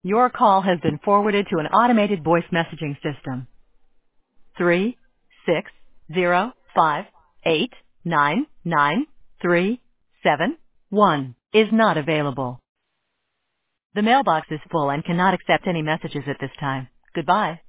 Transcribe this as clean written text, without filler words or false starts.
Your call has been forwarded to an automated voice messaging system. 360589937 is not available. The mailbox is full and cannot accept any messages at this time. Goodbye.